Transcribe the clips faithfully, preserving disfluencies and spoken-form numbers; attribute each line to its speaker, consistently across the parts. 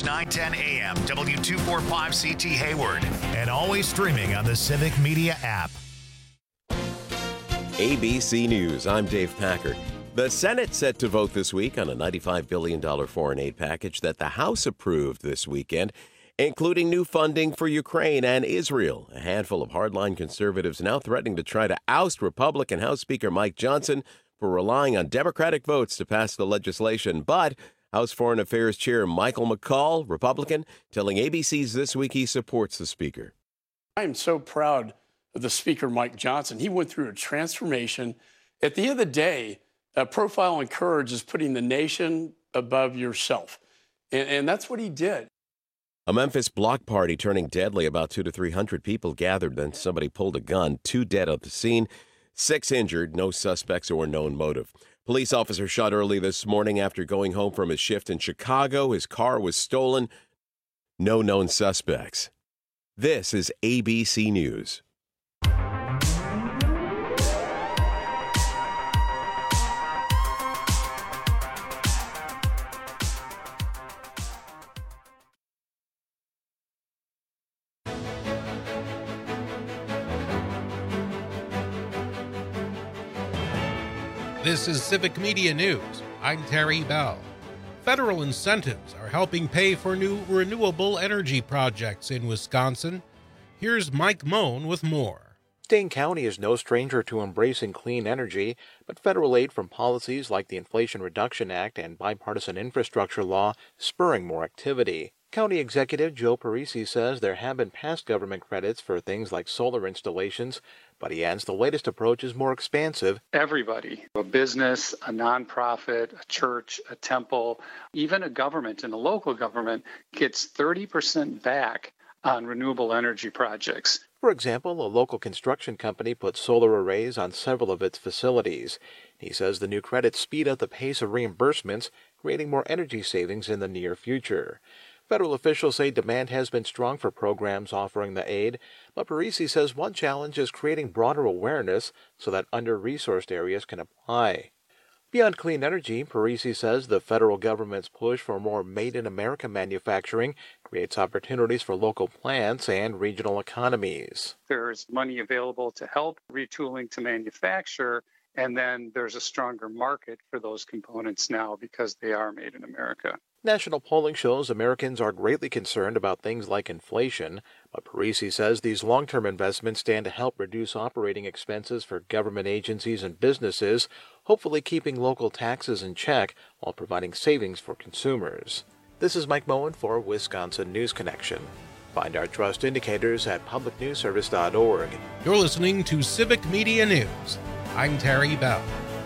Speaker 1: nine ten A M, W two forty-five C T Hayward, and always streaming on the Civic Media app.
Speaker 2: A B C News, I'm Dave Packard. The Senate set to vote this week on a ninety-five billion dollars foreign aid package that the House approved this weekend, including new funding for Ukraine and Israel. A handful of hardline conservatives now threatening to try to oust Republican House Speaker Mike Johnson for relying on Democratic votes to pass the legislation. But House Foreign Affairs Chair Michael McCaul, Republican, telling A B C's This Week he supports the Speaker.
Speaker 3: I am so proud of the Speaker, Mike Johnson. He went through a transformation. At the end of the day, uh, Profile and Courage is putting the nation above yourself. And, and that's what he did.
Speaker 2: A Memphis block party turning deadly. About two to three hundred people gathered. Then somebody pulled a gun. Two dead at the scene. Six injured. No suspects or known motive. Police officer shot early this morning after going home from his shift in Chicago. His car was stolen. No known suspects. This is A B C News.
Speaker 4: This is Civic Media News. I'm Terry Bell. Federal incentives are helping pay for new renewable energy projects in Wisconsin. Here's Mike Moan with more.
Speaker 5: Dane County is no stranger to embracing clean energy, but federal aid from policies like the Inflation Reduction Act and bipartisan infrastructure law spurring more activity. County Executive Joe Parisi says there have been past government credits for things like solar installations, but he adds the latest approach is more expansive.
Speaker 6: Everybody, a business, a nonprofit, a church, a temple, even a government and a local government gets thirty percent back on renewable energy projects.
Speaker 5: For example, a local construction company put solar arrays on several of its facilities. He says the new credits speed up the pace of reimbursements, creating more energy savings in the near future. Federal officials say demand has been strong for programs offering the aid, but Parisi says one challenge is creating broader awareness so that under-resourced areas can apply. Beyond clean energy, Parisi says the federal government's push for more made-in-America manufacturing creates opportunities for local plants and regional economies.
Speaker 6: There's money available to help retooling to manufacture, and then there's a stronger market for those components now because they are made in America.
Speaker 5: National polling shows Americans are greatly concerned about things like inflation, but Parisi says these long-term investments stand to help reduce operating expenses for government agencies and businesses, hopefully keeping local taxes in check while providing savings for consumers. This is Mike Moen for Wisconsin News Connection. Find our trust indicators at public news service dot org.
Speaker 4: You're listening to Civic Media News. I'm Terry Bell.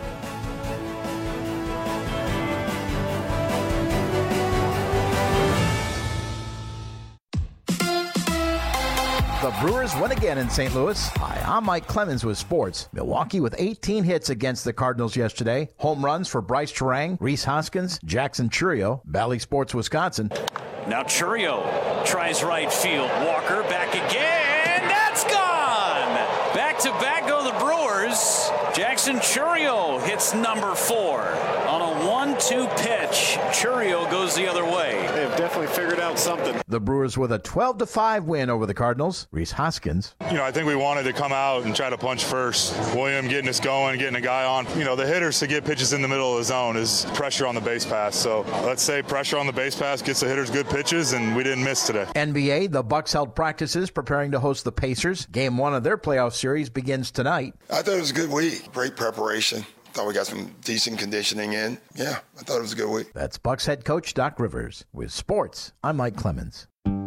Speaker 7: The Brewers win again in Saint Louis. Hi, I'm Mike Clemens with sports. Milwaukee with eighteen hits against the Cardinals yesterday. Home runs for Bryce Terang, Rhys Hoskins, Jackson Chourio. Bally Sports, Wisconsin.
Speaker 8: Now Chourio tries right field. Walker back again. That's gone. Back to back go the Brewers. Jackson Chourio hits number four on a one two pitch. Chourio goes the other way.
Speaker 9: They have definitely figured out something.
Speaker 7: The Brewers with a twelve to five win over the Cardinals. Rhys Hoskins.
Speaker 10: You know, I think we wanted to come out and try to punch first. William getting us going, getting a guy on. You know, the hitters to get pitches in the middle of the zone is pressure on the base pass. So let's say pressure on the base pass gets the hitters good pitches, and we didn't miss today.
Speaker 7: N B A, the Bucks held practices preparing to host the Pacers. Game one of their playoff series begins tonight.
Speaker 11: I thought it was a good week. Great preparation. Thought we got some decent conditioning in. Yeah, I thought it was a good week.
Speaker 7: That's Bucks head coach Doc Rivers. With sports, I'm Mike Clemens.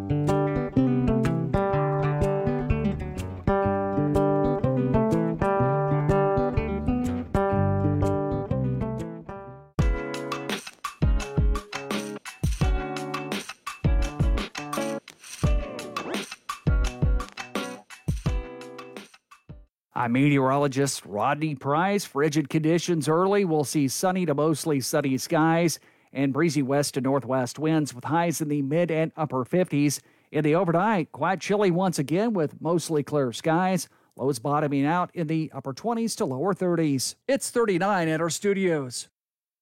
Speaker 12: I'm meteorologist Rodney Price. Frigid conditions early. We'll see sunny to mostly sunny skies and breezy west to northwest winds with highs in the mid and upper fifties. In the overnight, quite chilly once again with mostly clear skies. Lows bottoming out in the upper twenties to lower thirties. It's thirty-nine at our studios.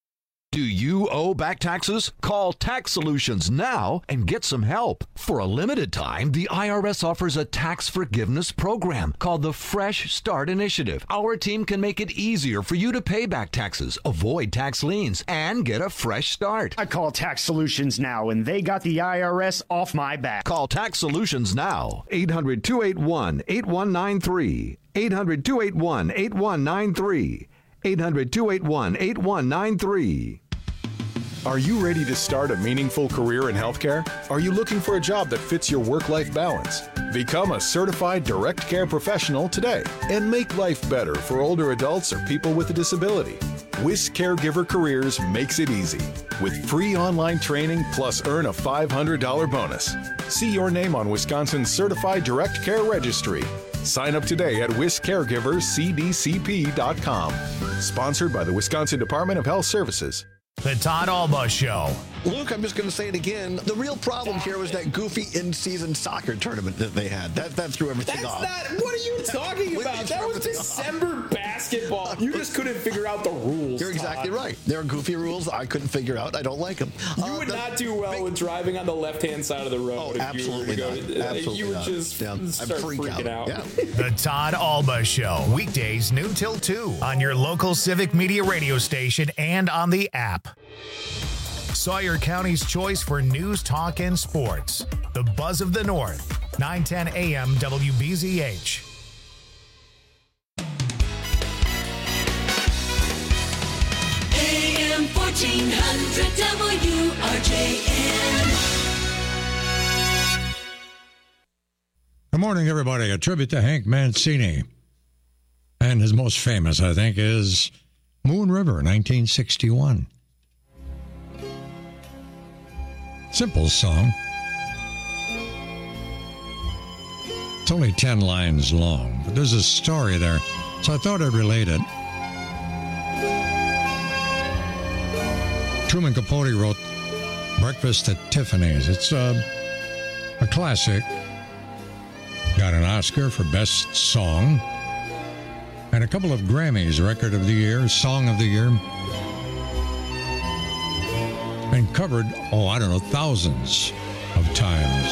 Speaker 13: Do you owe back taxes? Call Tax Solutions now and get some help. For a limited time, the I R S offers a tax forgiveness program called the Fresh Start Initiative. Our team can make it easier for you to pay back taxes, avoid tax liens, and get a fresh start.
Speaker 14: I call Tax Solutions now, and they got the I R S off my back.
Speaker 13: Call Tax Solutions now. eight hundred, two eight one, eight one nine three. eight hundred, two eight one, eight one nine three. eight hundred, two eight one, eight one nine three.
Speaker 15: Are you ready to start a meaningful career in healthcare? Are you looking for a job that fits your work-life balance? Become a certified direct care professional today and make life better for older adults or people with a disability. WIS Caregiver Careers makes it easy with free online training plus earn a five hundred dollars bonus. See your name on Wisconsin's Certified Direct Care Registry. Sign up today at wis caregivers c d c p dot com. Sponsored by the Wisconsin Department of Health Services.
Speaker 1: The Todd Alba Show.
Speaker 16: Luke, I'm just going to say it again. The real problem here was that goofy in-season soccer tournament that they had. That that threw everything
Speaker 17: That's
Speaker 16: off.
Speaker 17: Not, what are you talking about? That was December off. basketball. You just couldn't figure out the rules.
Speaker 16: You're exactly Todd. right. There are goofy rules I couldn't figure out. I don't like them.
Speaker 17: You
Speaker 16: uh,
Speaker 17: would
Speaker 16: the,
Speaker 17: not do well with driving on the left-hand side of the road.
Speaker 16: Oh,
Speaker 17: if
Speaker 16: absolutely
Speaker 17: you
Speaker 16: not.
Speaker 17: were to go,
Speaker 16: Absolutely
Speaker 17: You would
Speaker 16: not.
Speaker 17: just
Speaker 16: yeah,
Speaker 17: start
Speaker 16: freak
Speaker 17: freaking out.
Speaker 16: out. Yeah.
Speaker 1: The Todd Alba Show. Weekdays noon till two on your local Civic Media radio station and on the app. Sawyer County's choice for news, talk, and sports. The Buzz of the North. nine ten A M W B Z H.
Speaker 18: A M fourteen hundred W R J N.
Speaker 19: Good morning, everybody. A tribute to Hank Mancini. And his most famous, I think, is Moon River, nineteen sixty-one. Simple song. It's only ten lines long, but there's a story there, so I thought I'd relate it. Truman Capote wrote Breakfast at Tiffany's. It's a, a classic. Got an Oscar for Best Song and a couple of Grammys, Record of the Year, Song of the Year. And covered, oh, I don't know, thousands of times.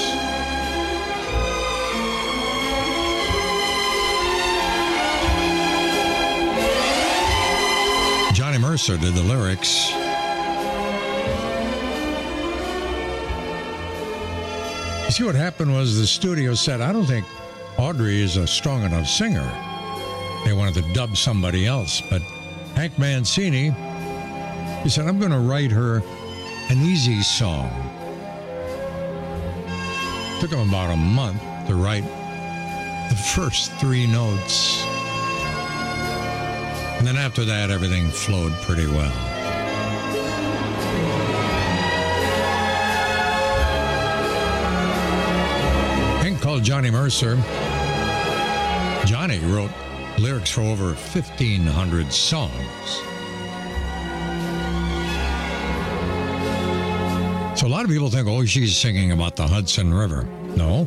Speaker 19: Johnny Mercer did the lyrics. You see, what happened was the studio said, I don't think Audrey is a strong enough singer. They wanted to dub somebody else. But Hank Mancini, he said, I'm going to write her an easy song. Took him about a month to write the first three notes. And then after that, everything flowed pretty well. Hank called Johnny Mercer. Johnny wrote lyrics for over fifteen hundred songs. So a lot of people think, oh, she's singing about the Hudson River. No.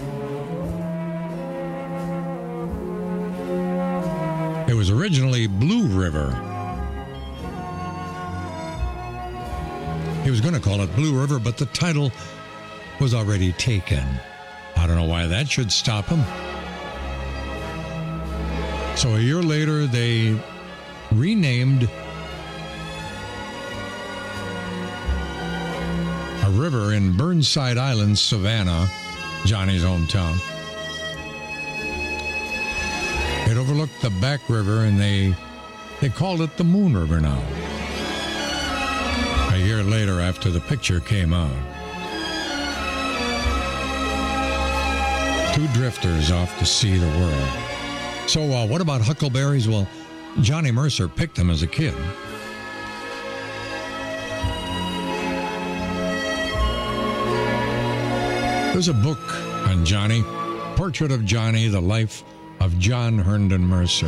Speaker 19: It was originally Blue River. He was going to call it Blue River, but the title was already taken. I don't know why that should stop him. So a year later, they renamed a river in Burnside Island, Savannah, Johnny's hometown. It overlooked the Back River, and they they called it the Moon River now. A year later, after the picture came out. Two drifters off to see the world. So uh, what about huckleberries? Well, Johnny Mercer picked them as a kid. There's a book on Johnny, Portrait of Johnny, The Life of John Herndon Mercer.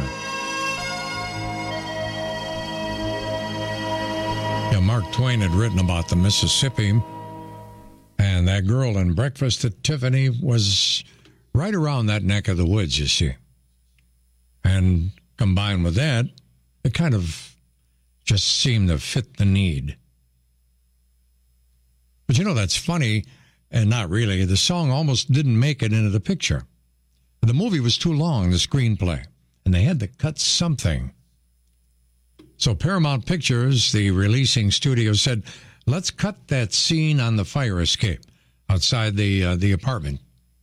Speaker 19: Yeah, Mark Twain had written about the Mississippi, and that girl in Breakfast at Tiffany was right around that neck of the woods, you see. And combined with that, it kind of just seemed to fit the need. But you know, that's funny, and not really. The song almost didn't make it into the picture. The movie was too long, the screenplay, and they had to cut something. So Paramount Pictures, the releasing studio, said, let's cut that scene on the fire escape outside the uh, the apartment.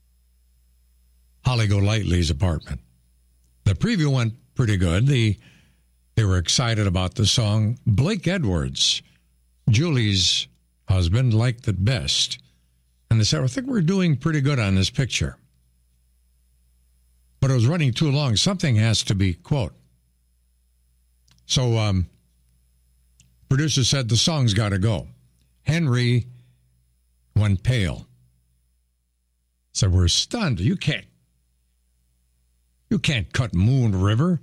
Speaker 19: Holly Golightly's apartment. The preview went pretty good. The, they were excited about the song. Blake Edwards, Julie's husband, liked it best. And they said, I think we're doing pretty good on this picture. But it was running too long. Something has to be, quote. So um, producer said the song's got to go. Henry went pale. Said, we're stunned. You can't. You can't cut Moon River.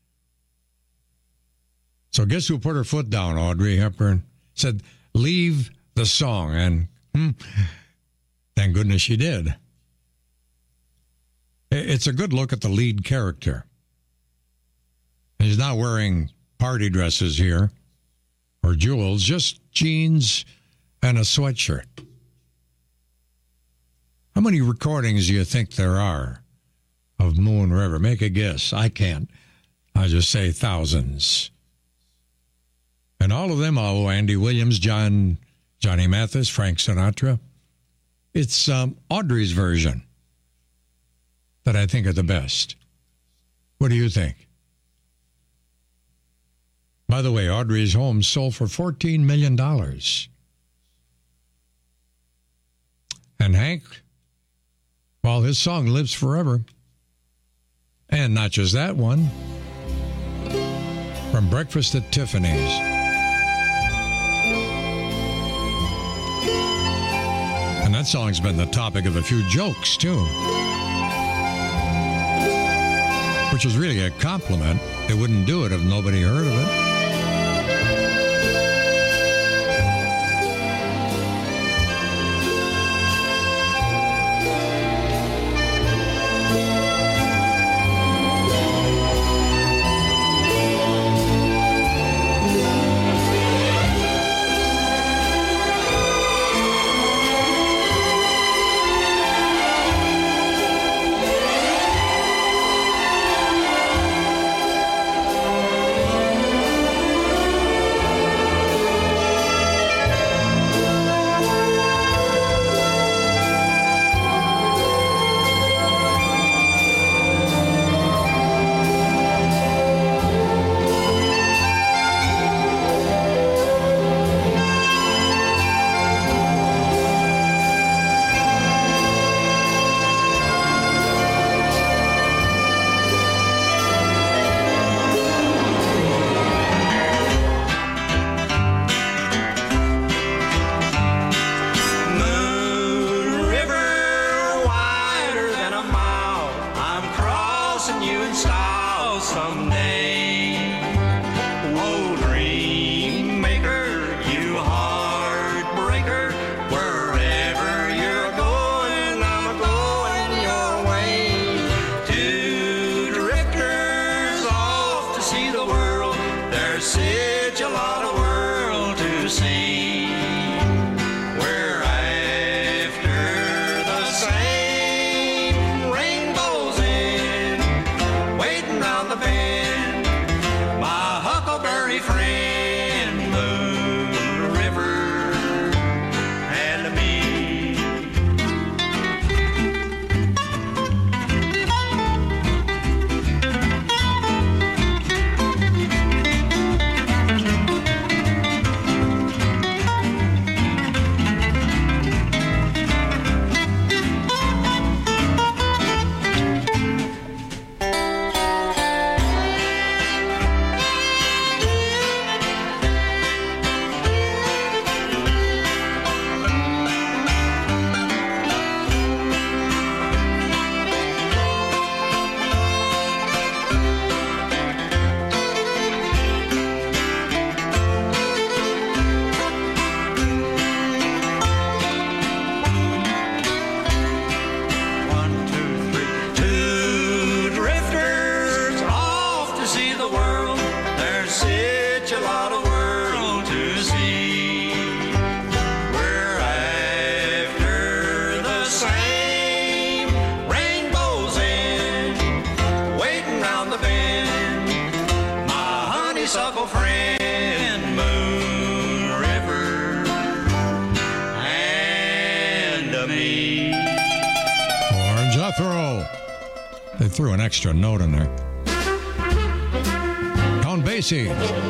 Speaker 19: So guess who put her foot down, Audrey Hepburn? Said, leave the song. And hmm, thank goodness she did. It's a good look at the lead character. He's not wearing party dresses here or jewels, just jeans and a sweatshirt. How many recordings do you think there are of Moon River? Make a guess. I can't. I just say thousands. And all of them, oh, Andy Williams, John, Johnny Mathis, Frank Sinatra. It's um, Audrey's version that I think are the best. What do you think? By the way, Audrey's home sold for fourteen million dollars. And Hank, well, his song lives forever. And not just that one. From Breakfast at Tiffany's. And that song's been the topic of a few jokes, too. Which was really a compliment. They wouldn't do it if nobody heard of it.
Speaker 18: of me.
Speaker 19: Or Jethro. They threw an extra note in there. Count Basie.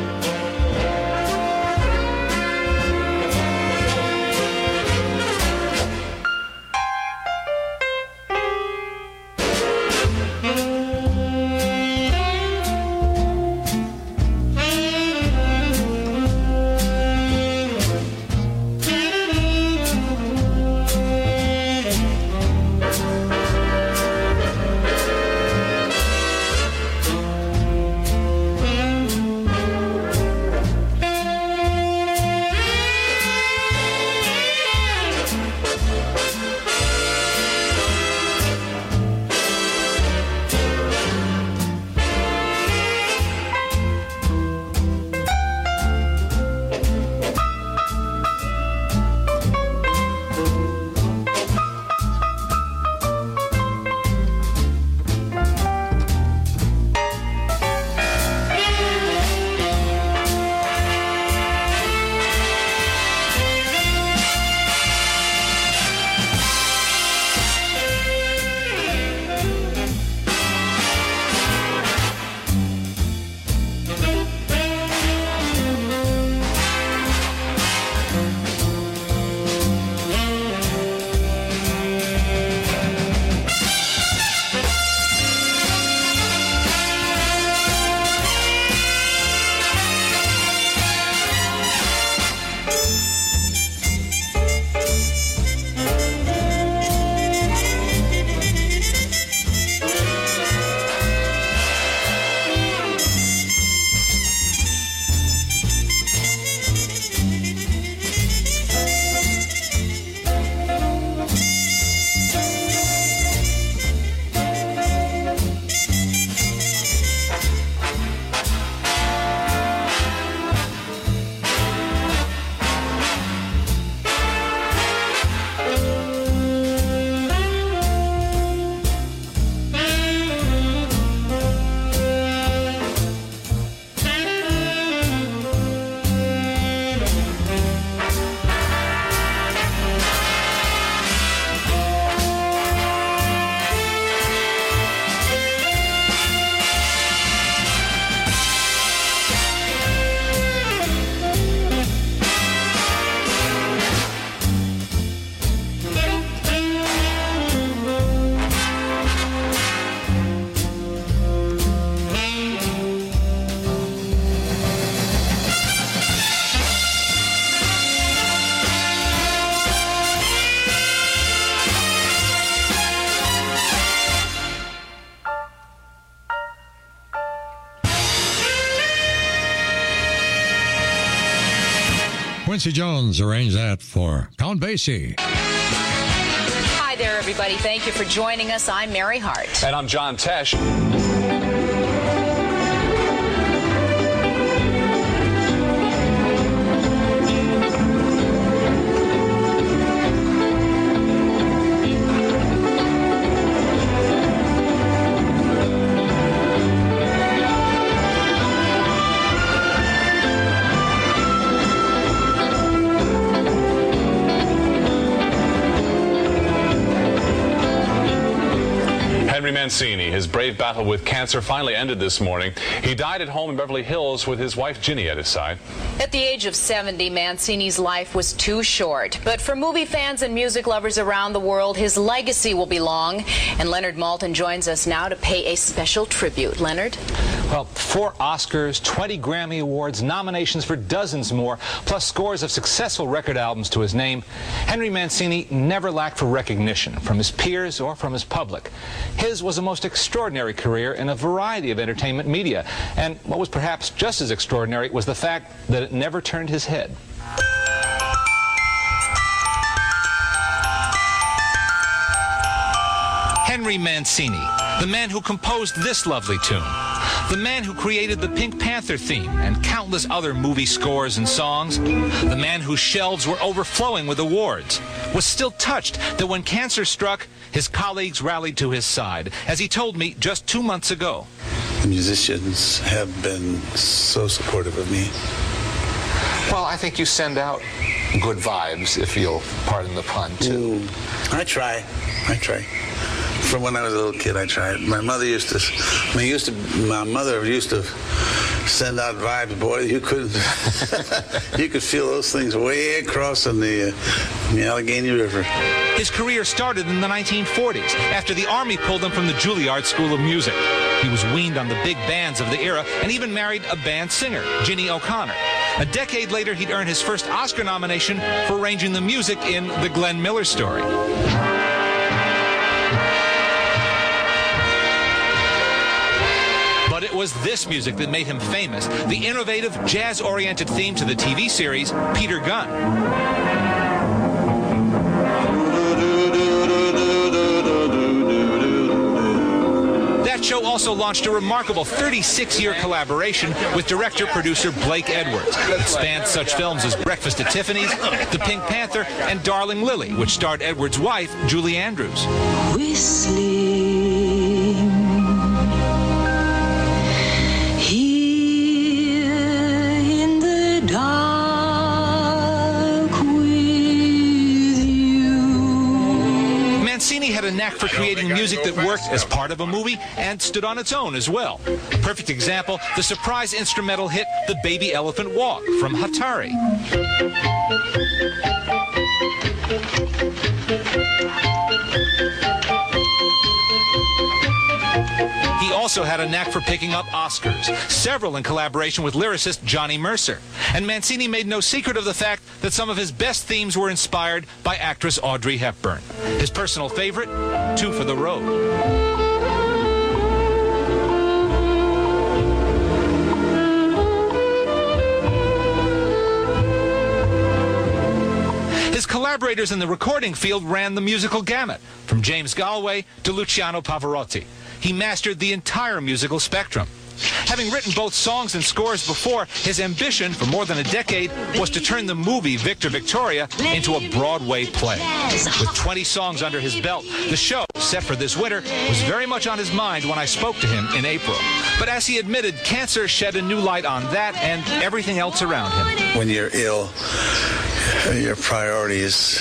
Speaker 19: Quincy Jones arranged that for Count Basie.
Speaker 20: Hi there, everybody. Thank you for joining us. I'm Mary Hart.
Speaker 21: And I'm John Tesh. Henry Mancini, his brave battle with cancer finally ended this morning. He died at home in Beverly Hills with his wife Ginny at his side.
Speaker 20: At the age of seventy, Mancini's life was too short. But for movie fans and music lovers around the world, his legacy will be long. And Leonard Maltin joins us now to pay a special tribute. Leonard?
Speaker 22: Well, four Oscars, twenty Grammy Awards, nominations for dozens more, plus scores of successful record albums to his name. Henry Mancini never lacked for recognition from his peers or from his public. His was a most extraordinary career in a variety of entertainment media. And what was perhaps just as extraordinary was the fact that it never turned his head. Henry Mancini, the man who composed this lovely tune, the man who created the Pink Panther theme and countless other movie scores and songs, the man whose shelves were overflowing with awards, was still touched that when cancer struck, his colleagues rallied to his side, as he told me just two months ago.
Speaker 23: The musicians have been so supportive of me.
Speaker 22: Well, I think you send out
Speaker 23: good vibes, if you'll pardon the pun, too.
Speaker 2: Mm, I try. I try. From when I was a little kid, I tried. My mother used to, I mean, used to, my mother used to send out vibes, boy. You couldn't, you could feel those things way across in the, uh, in the Allegheny River.
Speaker 22: His career started in the nineteen forties after the Army pulled him from the Juilliard School of Music. He was weaned on the big bands of the era and even married a band singer, Ginny O'Connor. A decade later, he'd earned his first Oscar nomination for arranging the music in The Glenn Miller Story. But it was this music that made him famous, the innovative, jazz-oriented theme to the T V series Peter Gunn. That show also launched a remarkable thirty-six-year collaboration with director-producer Blake Edwards. It spanned such films as Breakfast at Tiffany's, The Pink Panther, and Darling Lily, which starred Edwards' wife, Julie Andrews.
Speaker 18: Whistling
Speaker 22: Mancini had a knack for creating music that worked as part of a movie and stood on its own as well. A perfect example, the surprise instrumental hit The Baby Elephant Walk from Hatari. He also had a knack for picking up Oscars, several in collaboration with lyricist Johnny Mercer. And Mancini made no secret of the fact that some of his best themes were inspired by actress Audrey Hepburn. His personal favorite, Two for the Road. His collaborators in the recording field ran the musical gamut, from James Galway to Luciano Pavarotti. He mastered the entire musical spectrum. Having written both songs and scores before, his ambition for more than a decade was to turn the movie Victor Victoria into a Broadway play. With twenty songs under his belt, the show, set for this winter, was very much on his mind when I spoke to him in April. But as he admitted, cancer shed a new light on that and everything else around him.
Speaker 2: When you're ill, your priorities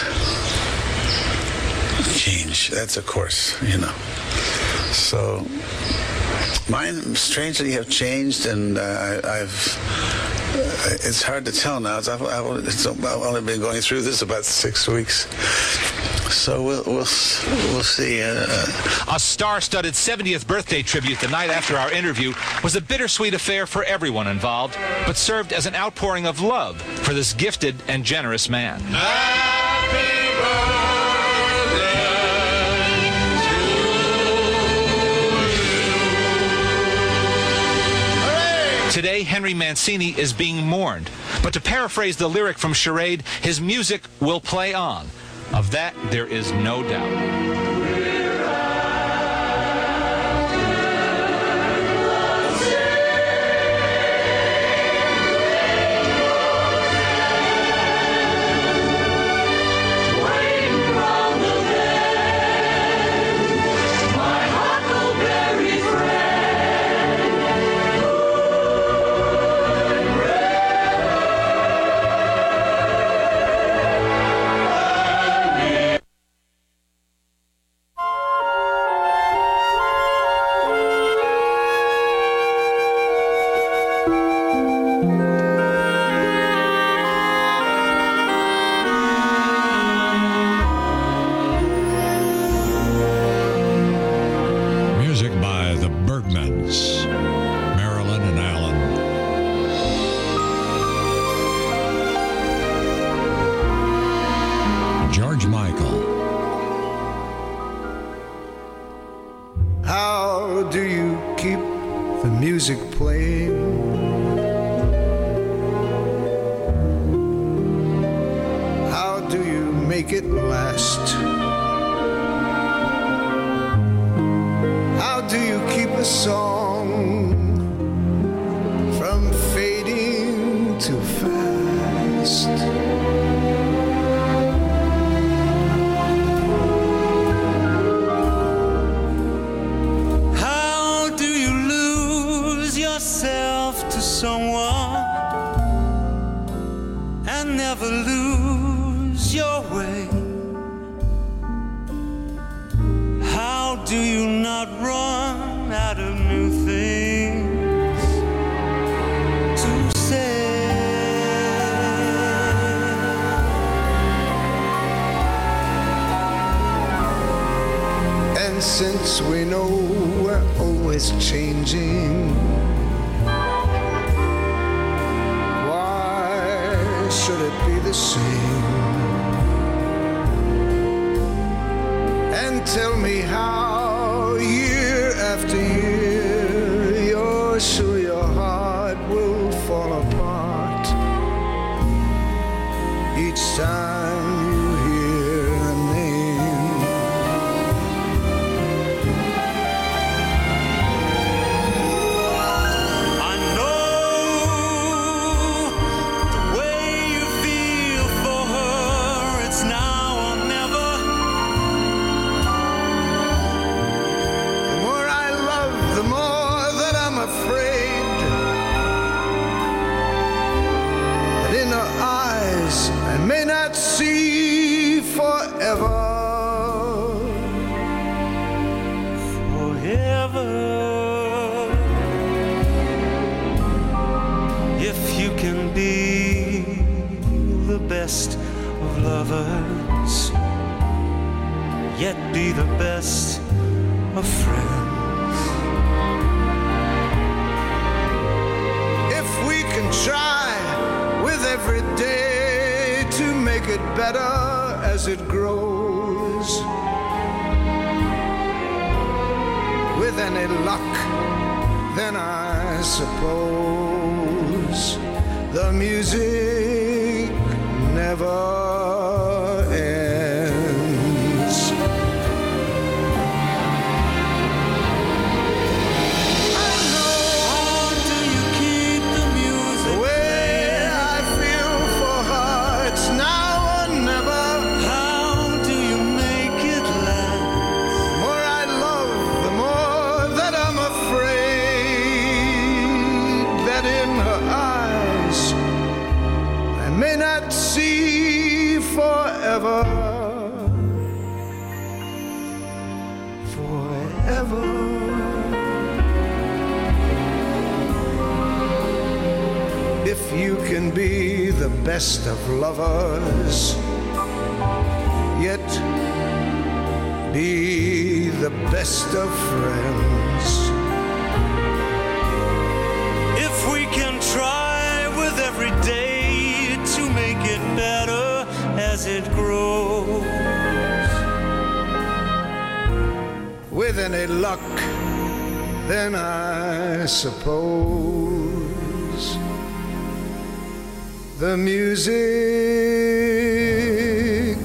Speaker 2: change. That's a course, you know. So mine strangely have changed, and uh, I, I've uh, it's hard to tell now. It's, I've, I've, it's, I've only been going through this about six weeks, so we'll we'll, we'll see. Uh,
Speaker 22: a star-studded seventieth birthday tribute the night after our interview was a bittersweet affair for everyone involved, but served as an outpouring of love for this gifted and generous man. Happy birthday. Today, Henry Mancini is being mourned. But to paraphrase the lyric from Charade, his music will play on. Of that, there is no doubt.
Speaker 18: Someone and never lose
Speaker 3: not run out of new things to say.
Speaker 5: And since we know we're always changing, why should it be the same? And tell me how year after year you're sure your heart will fall apart each time you hear a name.
Speaker 3: I know the way you feel for her, it's now or never.
Speaker 5: The more I love, the more that I'm afraid that in her eyes I may not see forever.
Speaker 3: Forever. If you can be the best of lovers, yet be the best of friends.
Speaker 5: If we can try with every day to make it better as it grows, with any luck, then I suppose the music never ends.
Speaker 3: How do you keep the music
Speaker 5: The way I feel for her, it's now or never.
Speaker 3: How do you make it last?
Speaker 5: The more I love, the more that I'm afraid that in her eyes I may not see forever. Forever. If you can be the best of lovers, yet be the best of friends.
Speaker 3: If we can try with every day to make it better as it grows,
Speaker 5: With any luck, then I suppose the music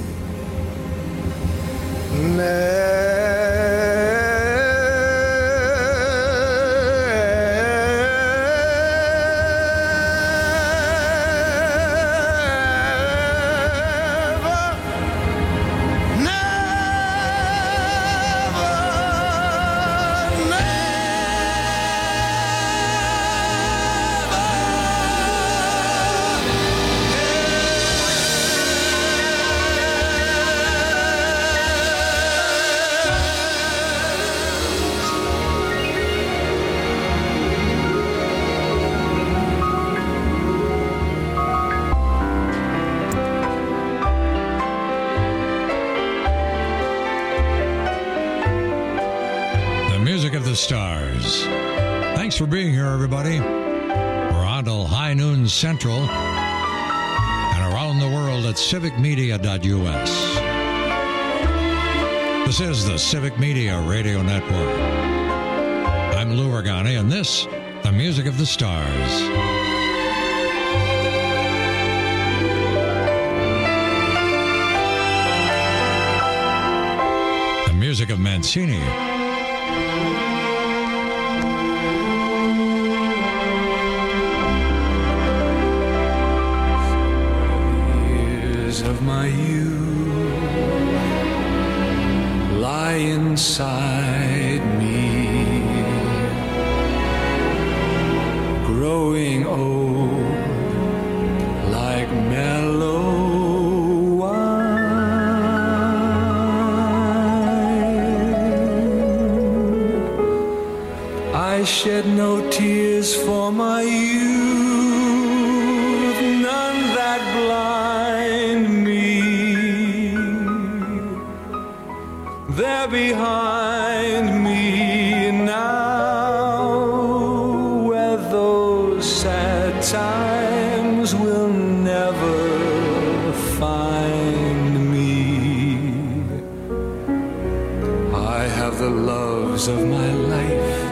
Speaker 19: Stars. Thanks for being here, everybody. We're on till high noon central and around the world at civic media dot U S. This is the Civic Media Radio Network. I'm Lou Ragani, and this, the music of the stars. The music of Mancini.
Speaker 3: of my youth lie inside me, growing old like mellow wine. shed no tears for my youth, none that blind me. They're behind me now, where those sad times will never find me. I have the loves of my life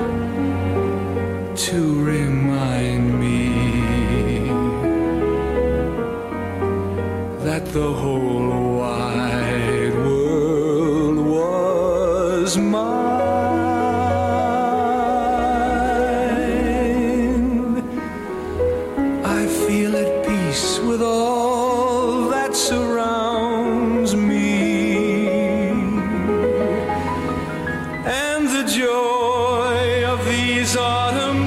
Speaker 3: to remind me that the whole wide world was mine. I feel at peace with all that surrounds me, and the joy of these autumn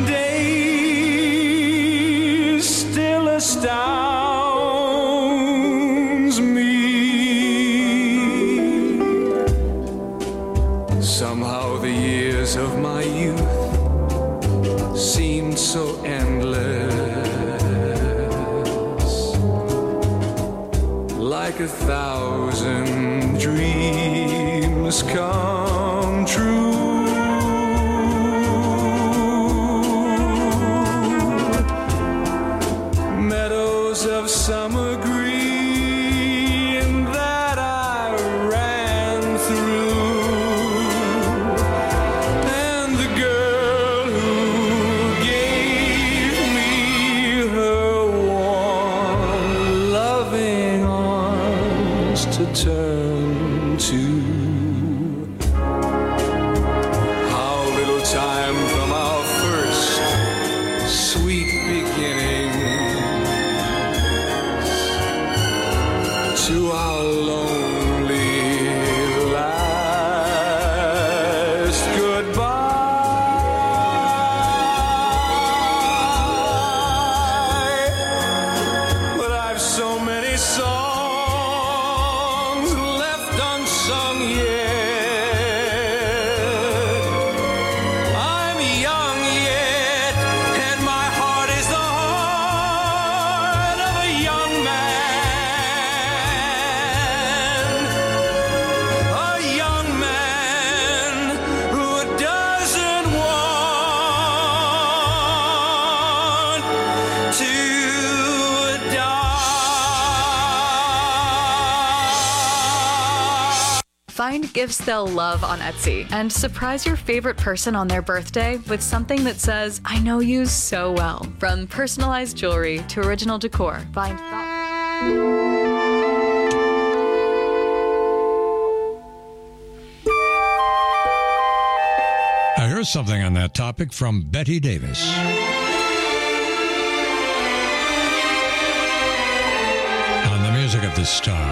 Speaker 3: days still astounds me. Somehow the years of my youth seemed so endless, like a thousand dreams come true. Meadows of summer green that I ran through, and the girl who gave me her warm, loving arms to turn to. How little time from our first sweet beginning to our lonely last goodbye. But I've so many songs left unsung yet. I'm young yet, and my heart is the heart of a young man. A young man who doesn't want to die.
Speaker 4: Find gifts they'll love on Etsy and surprise your favorite person on their birthday with something that says, I know you so well. From personalized jewelry to original decor, find
Speaker 19: Now, here's something on that topic from Betty Davis. On the music of the star.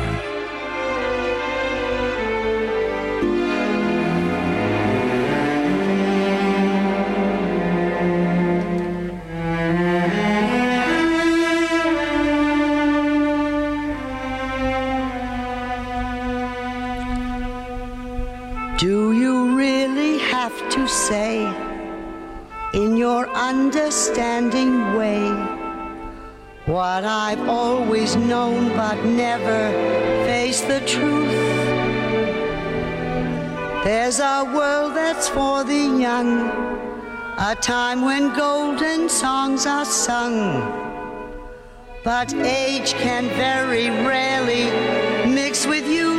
Speaker 6: Do you really have to say, in your understanding way, what I've always known but never faced the truth? There's a world that's for the young, a time when golden songs are sung, but age can very rarely mix with youth.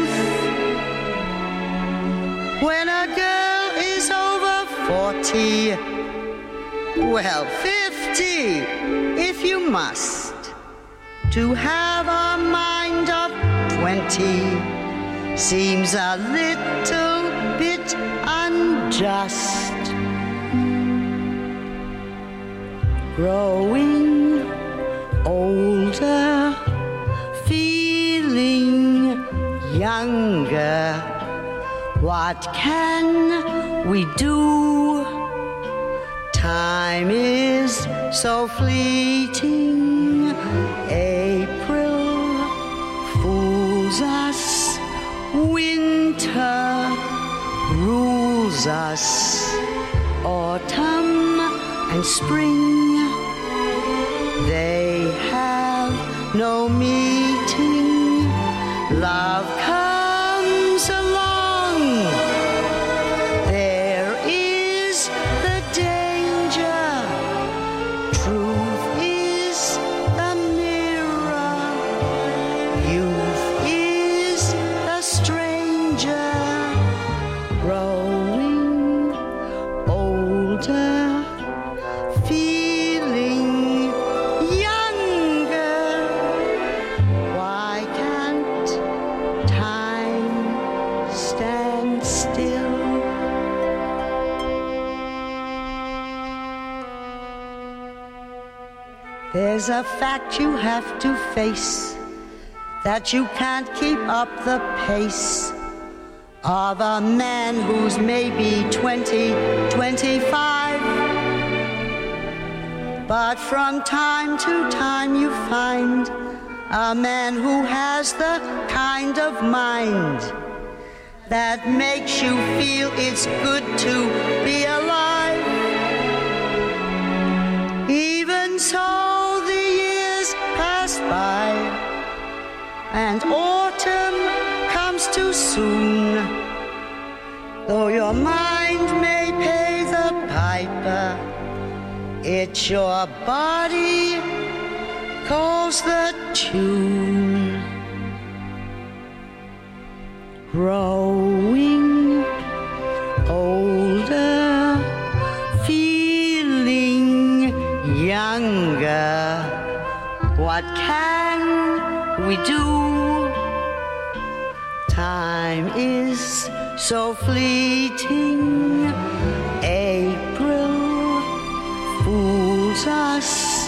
Speaker 6: When a girl is over forty, well, fifty, if you must, to have a mind of twenty seems a little bit unjust. Growing older, feeling younger, what can we do? Time is so fleeting. April fools us. Winter rules us. autumn and spring, they have no meeting. Love comes along. There is the danger. Truth is the mirror. Youth is the stranger. Growing older, feeling younger. Why can't time stand still? There's a fact you have to face, that you can't keep up the pace of a man who's maybe twenty, twenty-five. But from time to time you find a man who has the kind of mind that makes you feel it's good to be alive. Even so, the years pass by, and autumn comes too soon. Though your mind may pay the piper, it's your body calls the tune. Growing older, feeling younger. What can we do? Time is so fleeting. April fools us.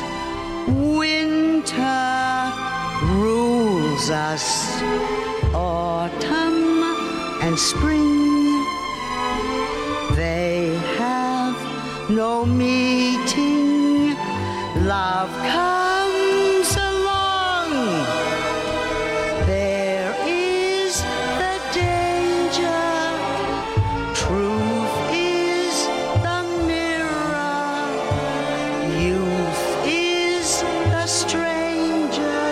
Speaker 6: Winter rules us. Autumn and spring, they have no meeting. Love comes along. There is the danger. Truth is the mirror. Youth is the stranger.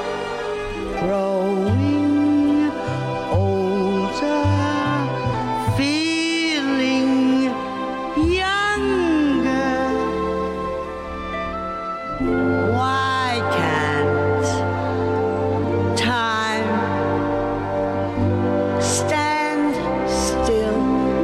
Speaker 6: Growing older, feeling younger. Why can't time stand still?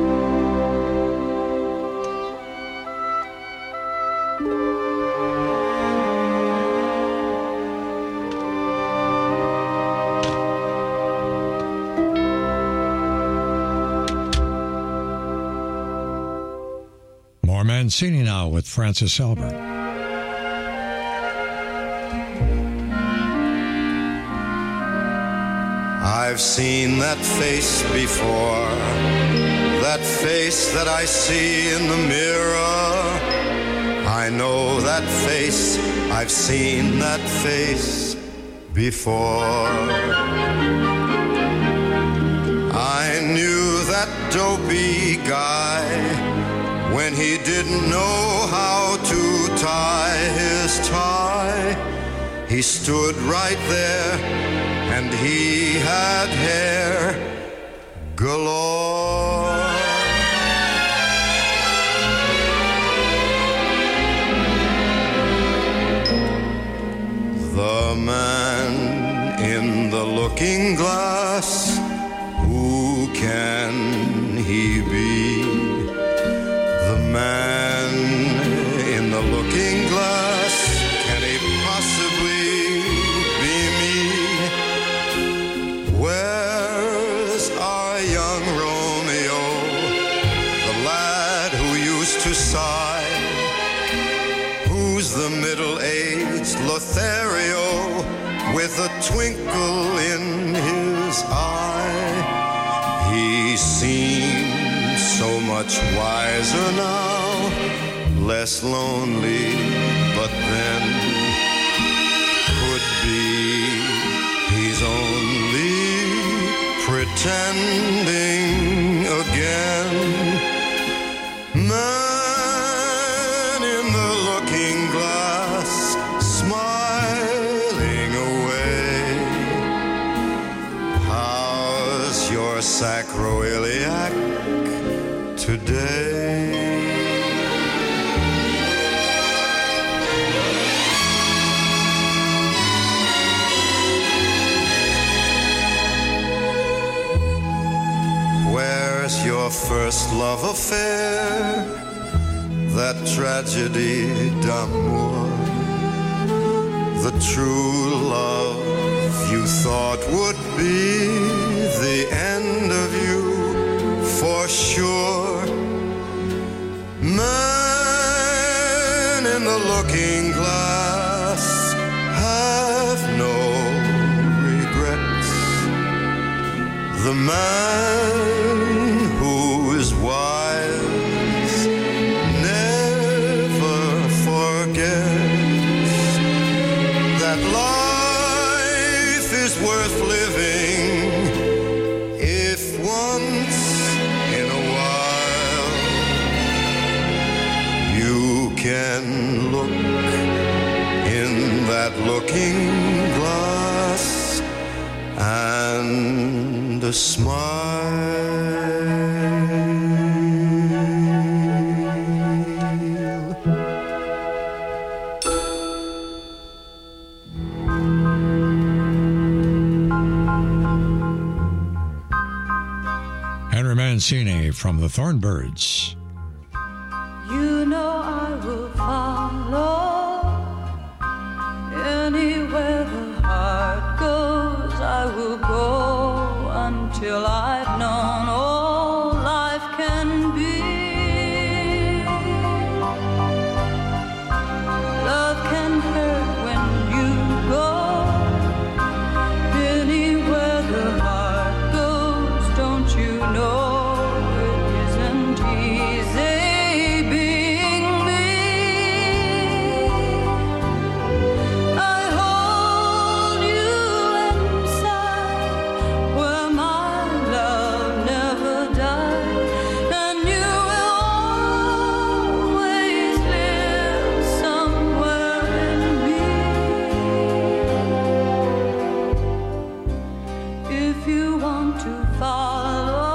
Speaker 19: More Mancini now with Francis Albert.
Speaker 5: I've seen that face before, that face that I see in the mirror. I know that face, I've seen that face before. I knew that dopey guy when he didn't know how to tie his tie. He stood right there and he had hair galore. The man in the looking glass, who can he be? The man in the looking glass, can he possibly be me? Where's our young Romeo, the lad who used to sigh? Who's the middle-aged Lothario with a twinkle in his eye? He seems so much wiser now, less lonely, but then could be he's only pretending again. Man Quilliac today. Where's your first love affair? That tragedy d'amour, the true love you thought would be the end of you for sure. Man in the looking glass have no regrets. The man who is wise never forgets that life is worth living if once in a while you can look in that looking glass and smile.
Speaker 19: Henry Mancini from the Thornbirds.
Speaker 3: You know I will follow anywhere the heart goes. I will go until I've known all life can be. Love can hurt when you go. Anywhere the heart goes, don't you know it isn't easy being me. I hold you inside where my love never died, and you will always live somewhere in me. If you want to follow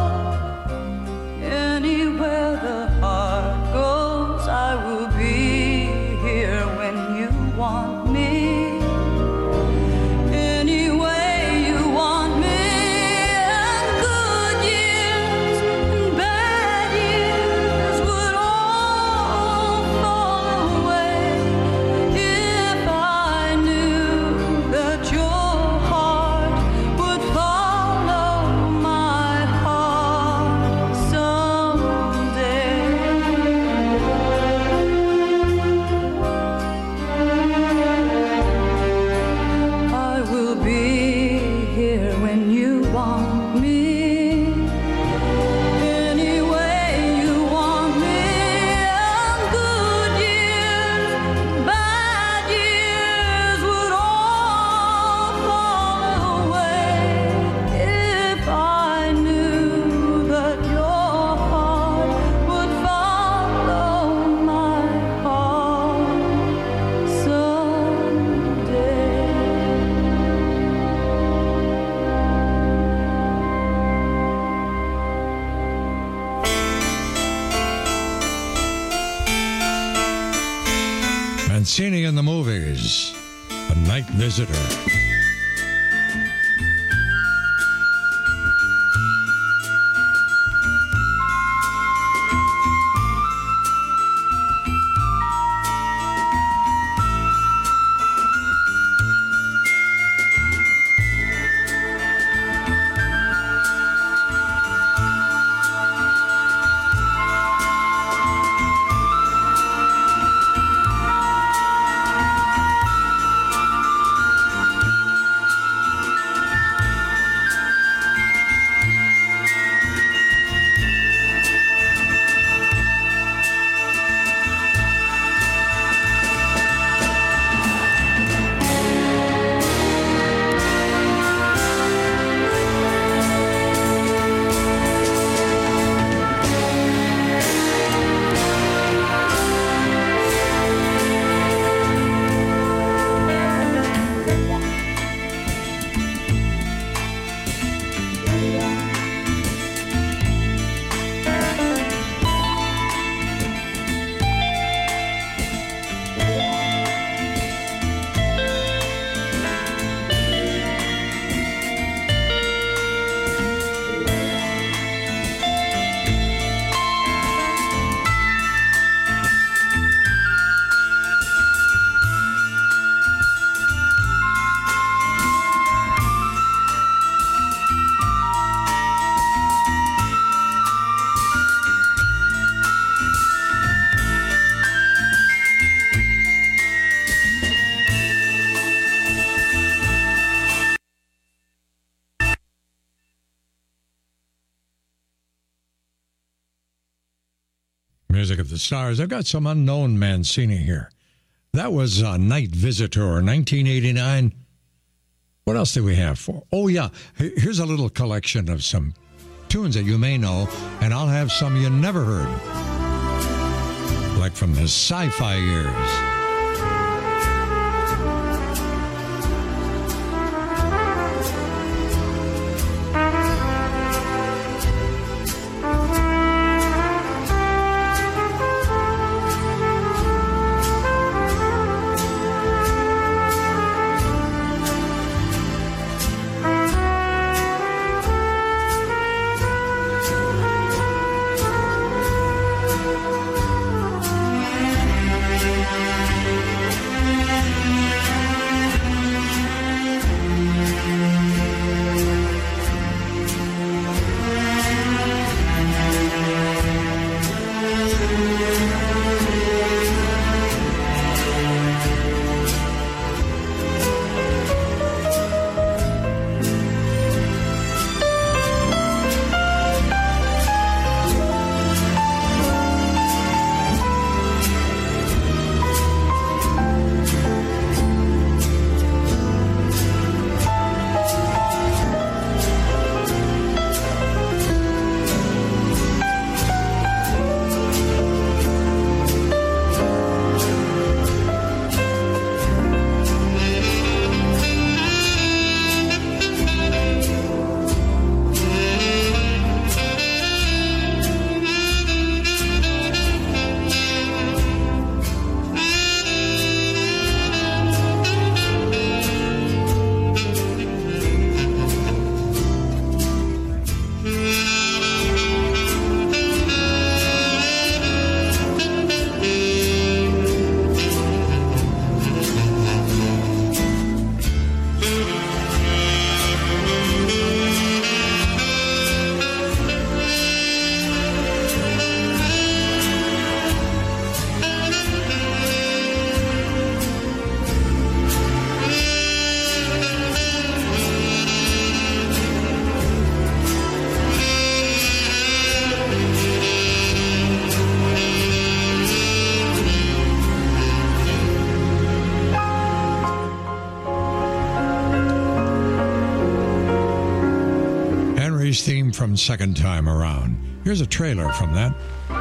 Speaker 3: anywhere the heart goes, I will be here when you want me. Any way you want me, and good years and bad years would all fall away if I knew that your heart would follow my heart someday. I will be here when you want me. Any way you want me, and good years, bad years would all fall away if I knew that your heart would follow my heart someday.
Speaker 19: Mancini in the movies, The Night Visitor. music of the stars. I've got some unknown Mancini here. That was uh, Night Visitor, nineteen eighty-nine. What else did we have for? Oh, yeah. Here's a little collection of some tunes that you may know, and I'll have some you never heard. Like from the sci-fi years. Theme from Second Time Around. Here's a trailer from that.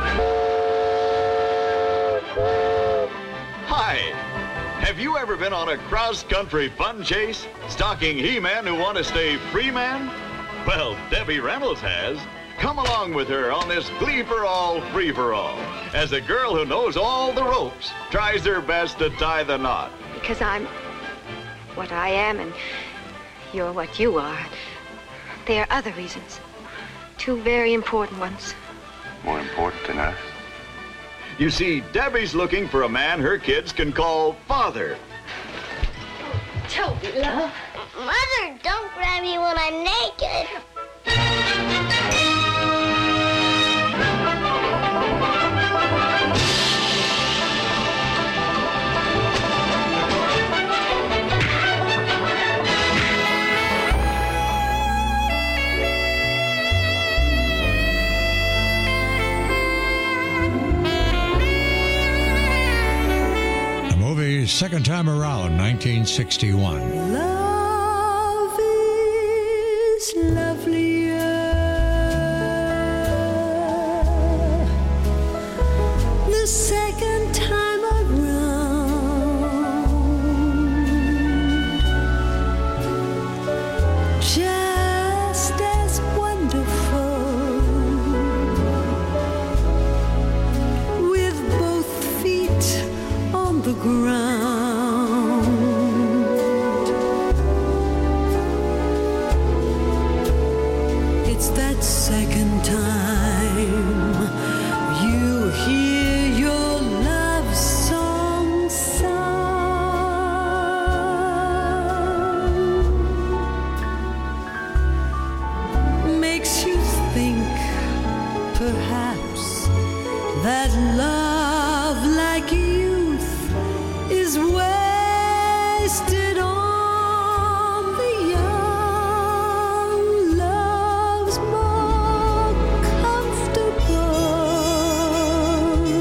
Speaker 8: Hi! Have you ever been on a cross-country fun chase, stalking He-Man who want to stay free man? Well, Debbie Reynolds has. Come along with her on this Glee for All, Free for All, as a girl who knows all the ropes tries her best to tie the knot.
Speaker 9: Because I'm what I am and you're what you are. There are other reasons. Two very important ones.
Speaker 8: More important than us? You see, Debbie's looking for a man her kids can call father.
Speaker 9: Toby, love.
Speaker 10: Mother, don't grab me when I'm naked.
Speaker 19: Second Time Around, nineteen sixty-one.
Speaker 18: Love is lovelier the second time around, just as wonderful, with both feet on the ground. It's that second time you hear your love song sung. Makes you think, perhaps, that love like youth is wasted on the young. Love's more comfortable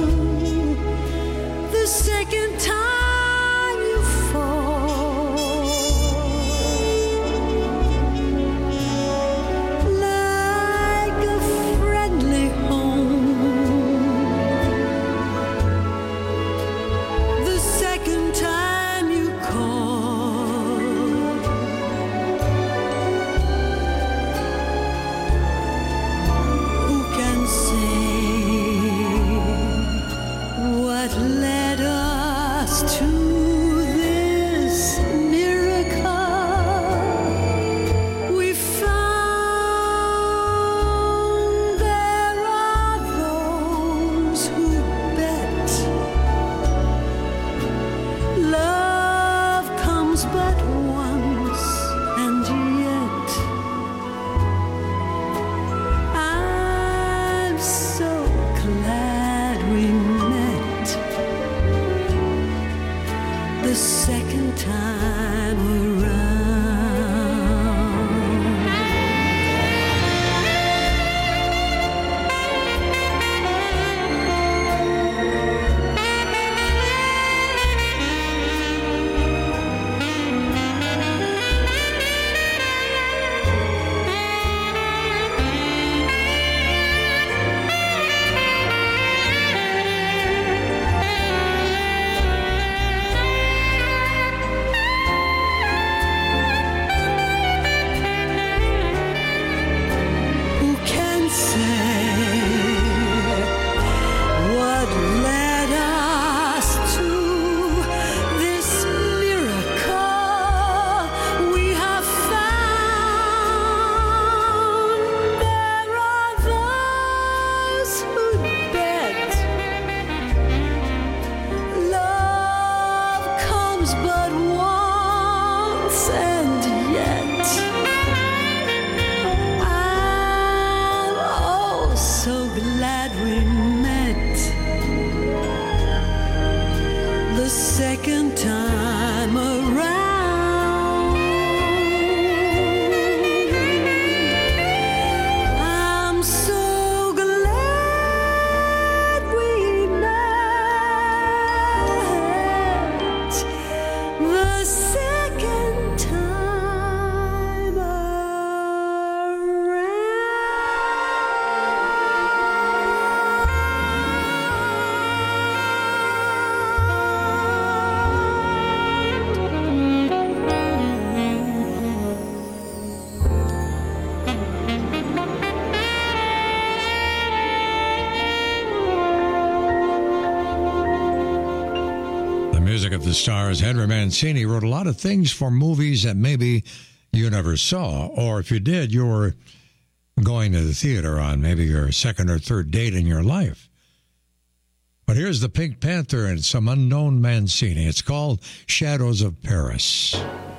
Speaker 19: of the Stars, Henry Mancini wrote a lot of things for movies that maybe you never saw, or if you did, you were going to the theater on maybe your second or third date in your life. But here's the Pink Panther and some unknown Mancini. It's called Shadows of Paris.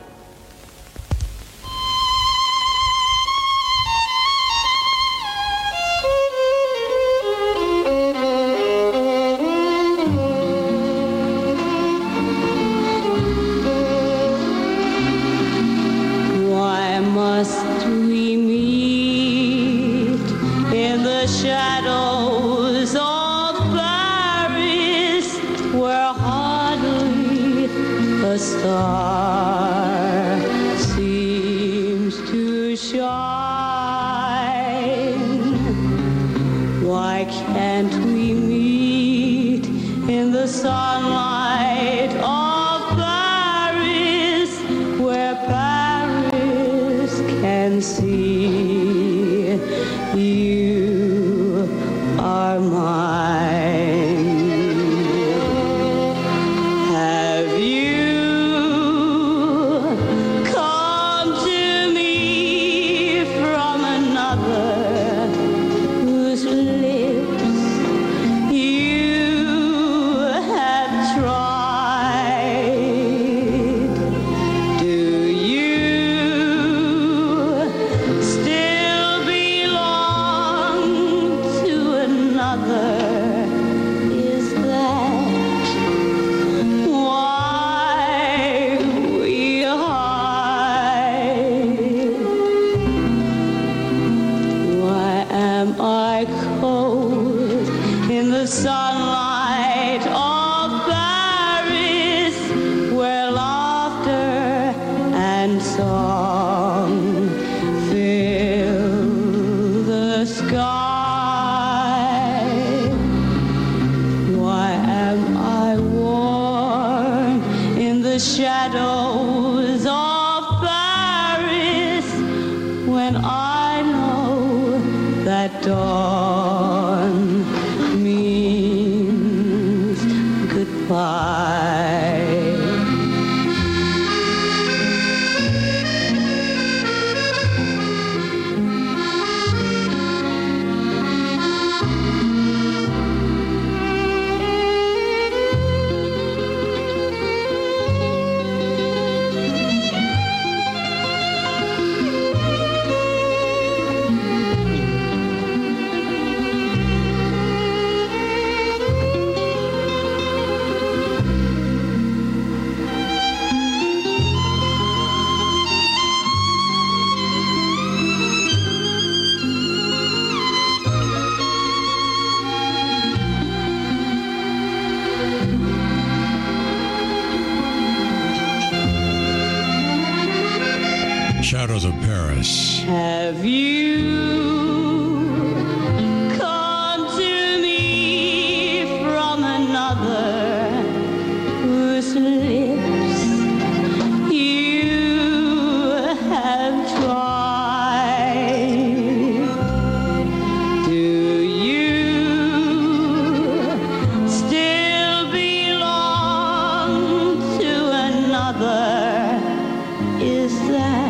Speaker 19: Shadows of Paris.
Speaker 18: Have you come to me from another whose lips you have tried? Do you still belong to another? Is that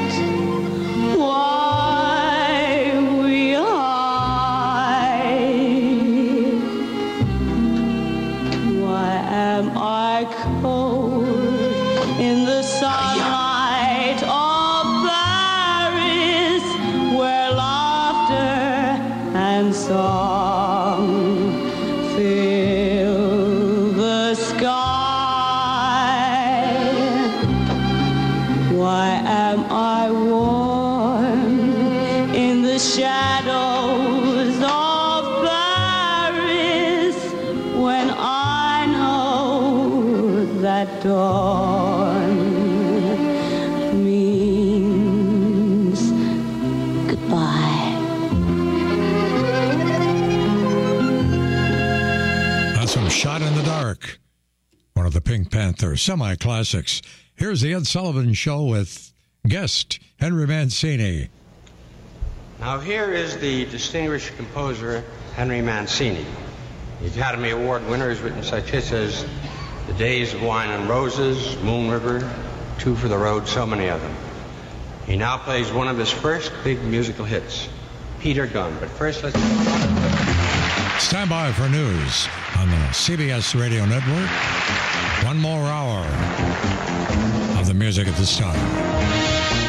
Speaker 18: dawn means goodbye.
Speaker 19: That's some Shot in the Dark, one of the Pink Panther semi-classics. Here's the Ed Sullivan Show with guest Henry Mancini.
Speaker 7: Now here is the distinguished composer Henry Mancini. The Academy Award winner has written such hits as The Days of Wine and Roses, Moon River, Two for the Road, so many of them. He now plays one of his first big musical hits, Peter Gunn. But first, let's...
Speaker 19: Stand by for news on the C B S Radio Network. One more hour of the music at this time.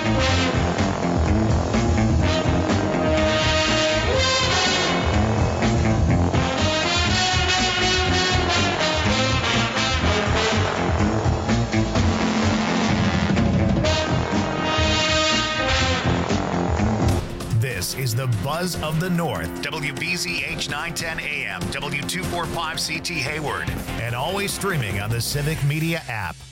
Speaker 1: This is the Buzz of the North, W B Z H nine ten A M, W two forty-five C T Hayward, and always streaming on the Civic Media app.